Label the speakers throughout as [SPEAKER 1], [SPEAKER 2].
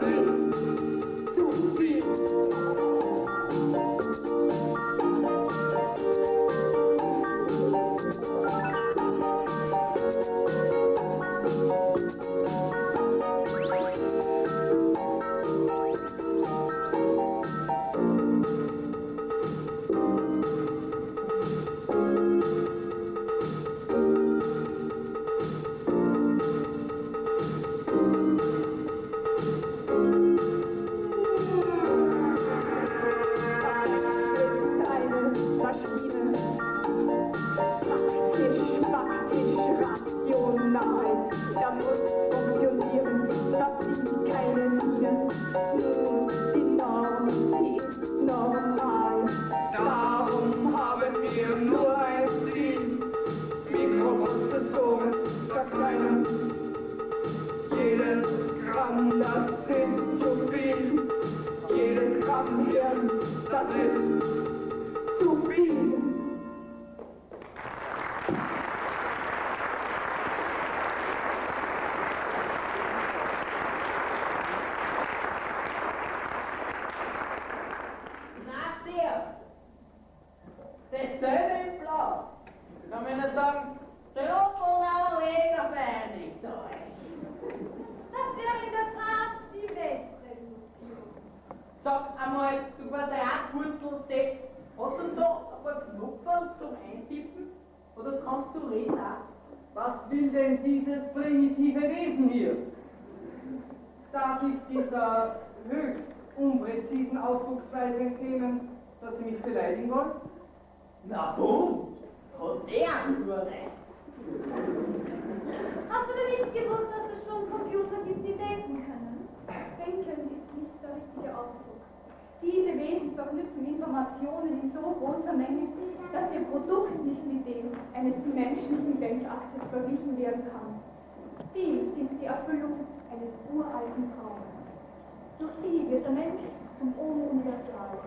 [SPEAKER 1] Was will denn dieses primitive Wesen hier? Darf ich dieser höchst unpräzisen Ausdrucksweise entnehmen, dass Sie mich beleidigen wollen?
[SPEAKER 2] Na bumm, hat der nur recht.
[SPEAKER 3] Hast du denn nicht gewusst, dass es schon Computer gibt, die denken können? Denken ist nicht der richtige Ausdruck. Diese Wesen verknüpfen Informationen in so großer Menge, dass ihr Produkt nicht mit dem eines menschlichen Denkaktes verglichen werden kann. Sie sind die Erfüllung eines uralten Traums. Durch sie wird der Mensch zum Homo universal.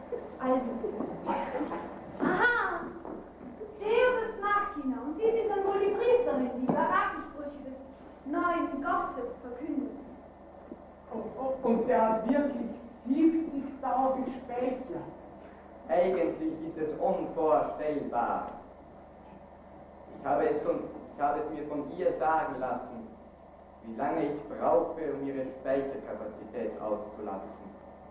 [SPEAKER 3] Aha! Deus ist Machina, und Sie sind dann wohl die Priesterin, die Barackensprüche des neuen Gottes verkündet.
[SPEAKER 1] Und der hat wirklich 70.000 Speicher.
[SPEAKER 4] Eigentlich ist es unvorstellbar. Ich habe es mir von ihr sagen lassen, wie lange ich brauche, um ihre Speicherkapazität auszulasten.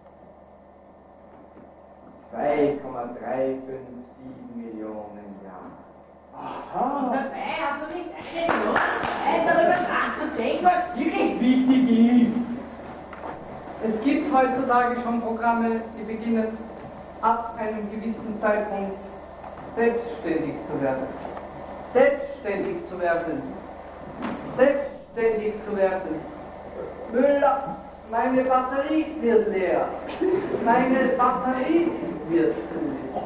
[SPEAKER 4] 2,357 Millionen Jahre.
[SPEAKER 2] Aha! Und dabei hast du nicht eine Zeit darüber nachzudenken, was wirklich wichtig ist.
[SPEAKER 1] Es gibt heutzutage schon Programme, die beginnen, ab einem gewissen Zeitpunkt selbstständig zu werden. Selbstständig zu werden. Selbstständig zu werden. Müller, meine Batterie wird leer. Meine Batterie wird leer.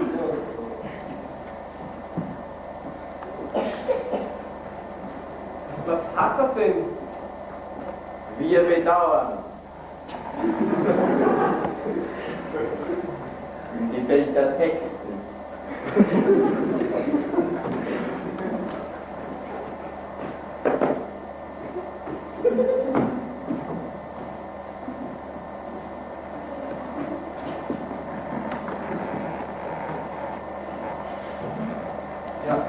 [SPEAKER 4] Was hat er denn? Wir bedauern. Die Welt der Texten.
[SPEAKER 1] Ja.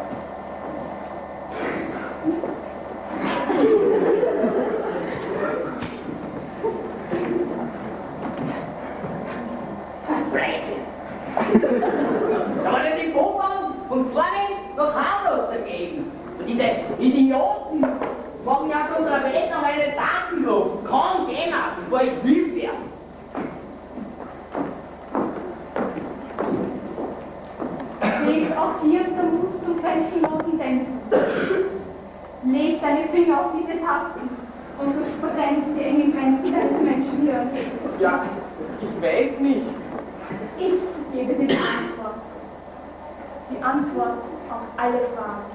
[SPEAKER 2] Da wollen die Buchmann von vorne noch harmlos dagegen. Und diese Idioten machen ja von unserer Welt noch eine Datenluft. Kaum gehen wir, bevor ich wild werde.
[SPEAKER 3] Leg auch hier der Mut zum grenzenlosen Denken. Leg deine Finger auf diese Tasten und du sprengst die engen Grenzen deines Menschenhirns.
[SPEAKER 4] Ja, ich weiß nicht.
[SPEAKER 3] Ich gebe dir die Antwort. Die Antwort auf alle Fragen.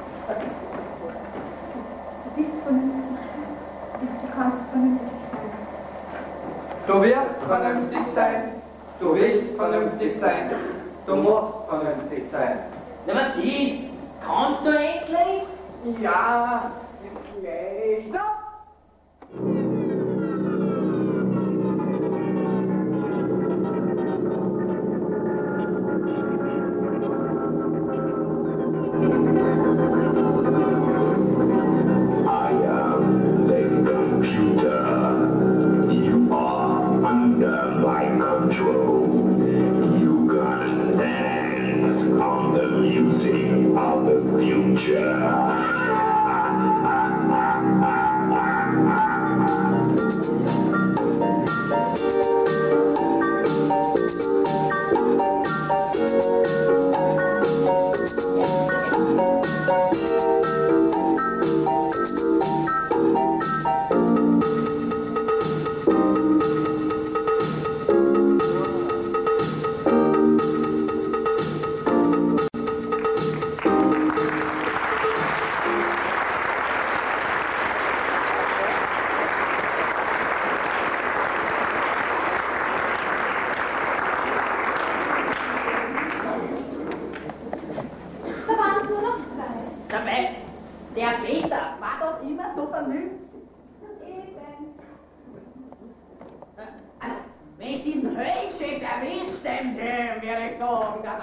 [SPEAKER 3] Du bist vernünftig und du kannst vernünftig sein.
[SPEAKER 1] Du wirst vernünftig sein, du willst vernünftig sein, du musst vernünftig sein.
[SPEAKER 2] Na was ist? Kannst du endlich?
[SPEAKER 1] Ja, gleich. Stopp!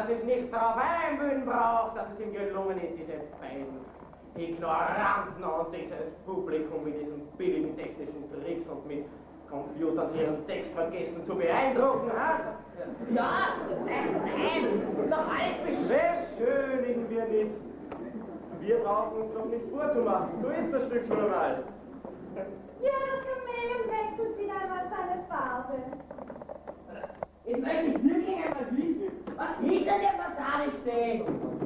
[SPEAKER 2] sich nichts darauf einbilden braucht, dass es ihm gelungen ist, diese beiden Ignoranten und dieses Publikum mit diesen billigen technischen Tricks und mit Computern ihren Text vergessen zu beeindrucken, ha? Ja, nein, doch alles
[SPEAKER 4] Beschönigen wir nicht. Wir brauchen uns doch nicht vorzumachen. So ist das Stück nun mal.
[SPEAKER 3] Ja, das Kamel wechselt wieder einmal seine Farbe.
[SPEAKER 2] Jetzt möchte ich wirklich einmal wissen, was hinter der Fassade steht.